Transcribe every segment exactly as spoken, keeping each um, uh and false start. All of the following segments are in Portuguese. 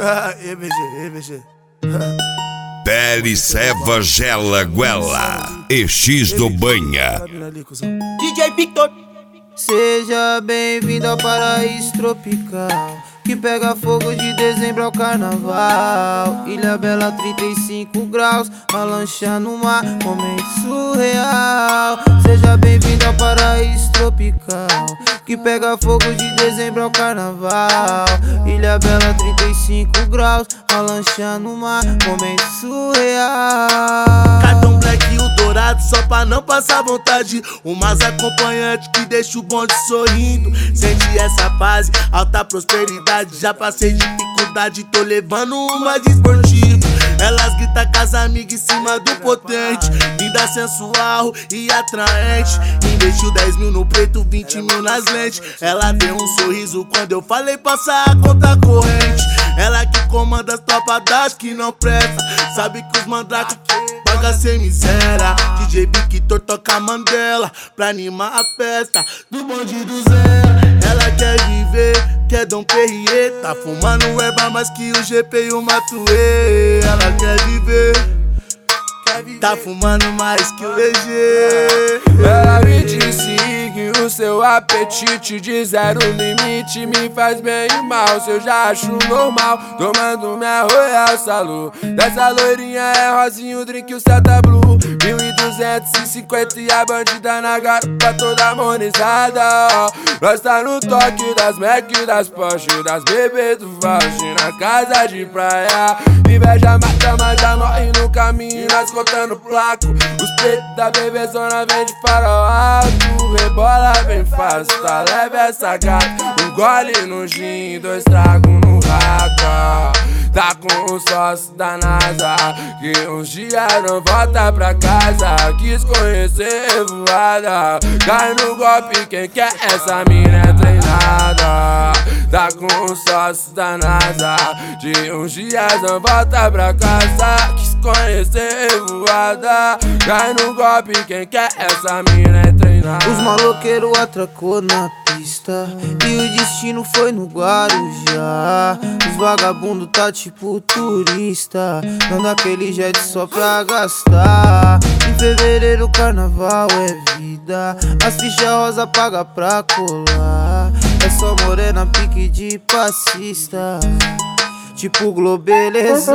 E B G, E B G. Pele, Ceva, Gela, Guela e X do Banha. D J Victor. Seja bem-vindo ao paraíso tropical, que pega fogo de dezembro ao carnaval. Ilha Bela, trinta e cinco graus, a lancha no mar, momento surreal. Seja bem-vindo ao paraíso tropical, que pega fogo de dezembro ao carnaval. Ilha Bela, trinta e cinco graus, a lancha no mar, momento surreal. Cartão black e o dourado só pra não passar vontade. Umas acompanhantes que deixa o bonde sorrindo. Sente essa fase, alta prosperidade. Já passei dificuldade, tô levando uma de esportivo. Elas gritam com as amigas em cima do potente. Linda, sensual e atraente. Investiu dez mil no preto, vinte mil nas lentes. Ela deu um sorriso quando eu falei passar a conta corrente. Ela que comanda as tropas das que não presta. Sabe que os mandrake paga sem miséria. D J Victor toca Mandela pra animar a festa do bonde do Zé. Ela quer viver, quer Dom Perrier. Tá fumando erva mais que o G P e o Matuê. Ela quer viver, tá fumando mais que o E G. Ela me disse que o seu apetite de zero limite me faz bem e mal. Se eu já acho normal, tomando minha Royal Salu. Dessa loirinha é rosinho, drink o Celta Blue. Mil e duzentos e cinquenta e a bandida na garupa toda harmonizada. Nós tá no toque das Mac, das Porsche, das bebês do Fauci na casa de praia. Inveja mata, mas já morre no caminho. Nós contando placo, os pretos da bebezona vem de farol alto. Rebola bem fácil, tá leve essa gata. Um gole no gin, dois tragos no raca. Tá com o sócio da NASA, que uns dias não volta pra casa. Quis conhecer voada, cai no golpe quem quer, essa mina é treinada. Tá com o sócio da NASA, de uns dias não volta pra casa. Quis conhecer voada, cai no golpe quem quer, essa mina é treinada. Os maloqueiros atracou na pista e o destino foi no Guarujá. Os vagabundos tá tipo turista, não dá aquele jet só pra gastar. Em fevereiro o carnaval é vida, as fichas rosa paga pra colar. É só morena pique de passista, tipo Globeleza.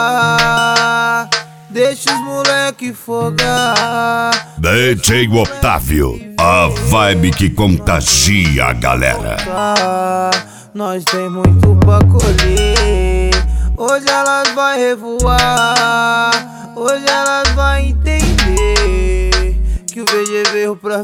Deixa os moleque fogar. D J Otávio, a vibe que contagia a galera. Nós tem muito pra colher. Hoje elas vai revoar, hoje elas vai entender que o V G veio pra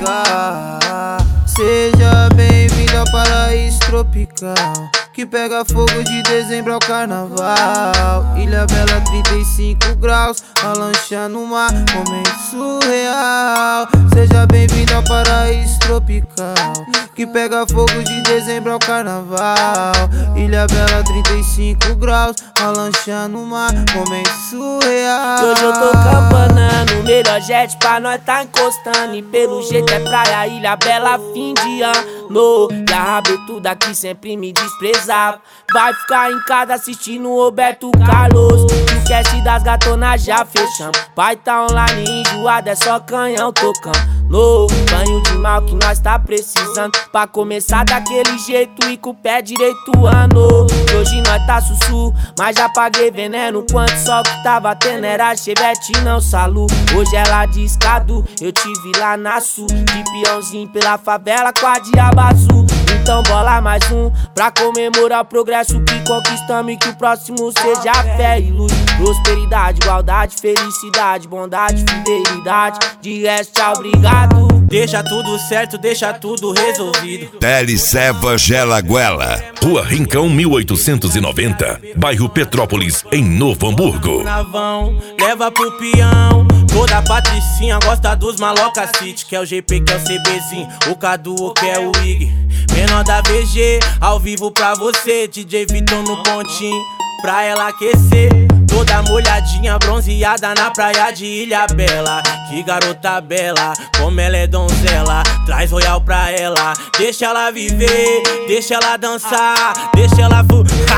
ficar. Seja bem-vindo ao paraíso tropical, que pega fogo de dezembro ao carnaval. Ilha Bela, trinta e cinco graus, a lancha no mar, momento surreal. Seja bem-vindo ao paraíso tropical, que pega fogo de dezembro ao carnaval. Ilha Bela, trinta e cinco graus, a lancha no mar, momento surreal. Hoje eu tô campanando, melhor jet pra nós tá encostando. E pelo jeito é praia, Ilha Bela, fim de ano. E a rabetuda que sempre me desprezava vai ficar em casa assistindo o Roberto Carlos. O cast das gatonas já fechamos, pai tá online enjoado, é só canhão tocando. No banho de mal que nós tá precisando, pra começar daquele jeito e com o pé direito ano. Hoje nós tá sussu, mas já paguei veneno. Quanto só que tava tendo era chevette não salu. Hoje ela discado, eu te vi lá na sul, de peãozinho pela favela com a diaba azul. Então bola mais um, pra comemorar o progresso que conquistamos. E que o próximo seja fé e luz, prosperidade, igualdade, felicidade, bondade, fidelidade. De resto, tchau, obrigado. Deixa tudo certo, deixa tudo resolvido. Pele, Ceva, Gela, Guela. Rua Rincão mil oitocentos e noventa, bairro Petrópolis, em Novo Hamburgo. Navão, leva pro peão. Toda patricinha gosta dos maloca city, que é o G P, que é o CBzinho, o Cadu, que é o Ig. Menor da V G, ao vivo pra você, D J Victor no pontinho, pra ela aquecer. Toda molhadinha, bronzeada na praia de Ilha Bela. Que garota bela, como ela é donzela. Traz Royal pra ela, deixa ela viver, deixa ela dançar, deixa ela fu...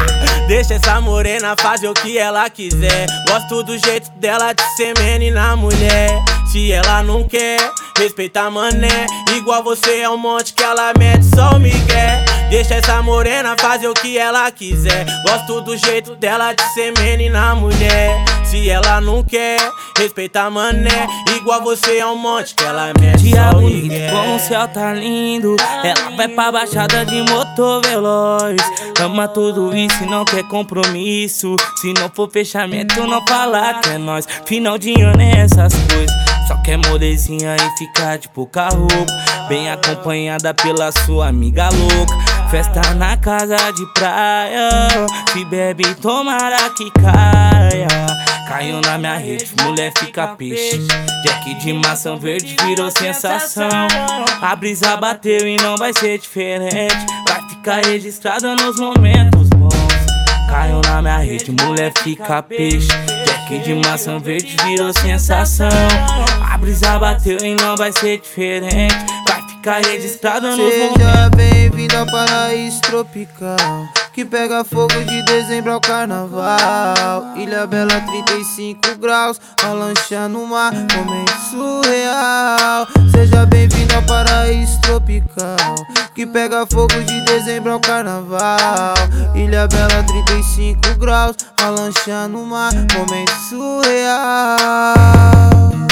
Deixa essa morena fazer o que ela quiser. Gosto do jeito dela de ser menina mulher. Se ela não quer, respeita a mané. Igual você é um monte que ela mete só o migué. Deixa essa morena fazer o que ela quiser. Gosto do jeito dela de ser menina mulher. Se ela não quer, respeita a mané. Igual você é um monte que ela mete Dia só o bonito, migué. com o céu tá lindo. Ela vai pra baixada de motor veloz. Ama tudo isso e não quer compromisso. Se não for fechamento, não fala que é nós. Final de ano é essas coisas. Só quer molezinha e ficar de pouca roupa. Bem acompanhada pela sua amiga louca. Festa na casa de praia. Se bebe, tomara que caia. Caiu na minha rede, mulher fica peixe. Jack de maçã verde virou sensação. A brisa bateu e não vai ser diferente. Vai ficar registrada nos momentos bons. Caiu na minha rede, mulher fica peixe. Jack de maçã verde virou sensação. A brisa bateu e não vai ser diferente. Vai ficar registrada nos momentos. Seja bem-vindo ao paraíso tropical, que pega fogo de dezembro ao carnaval. Ilha Bela, trinta e cinco graus, a lancha no mar, momento surreal. Seja bem-vindo ao paraíso tropical, que pega fogo de dezembro ao carnaval. Ilha Bela, trinta e cinco graus, a lancha no mar, momento surreal.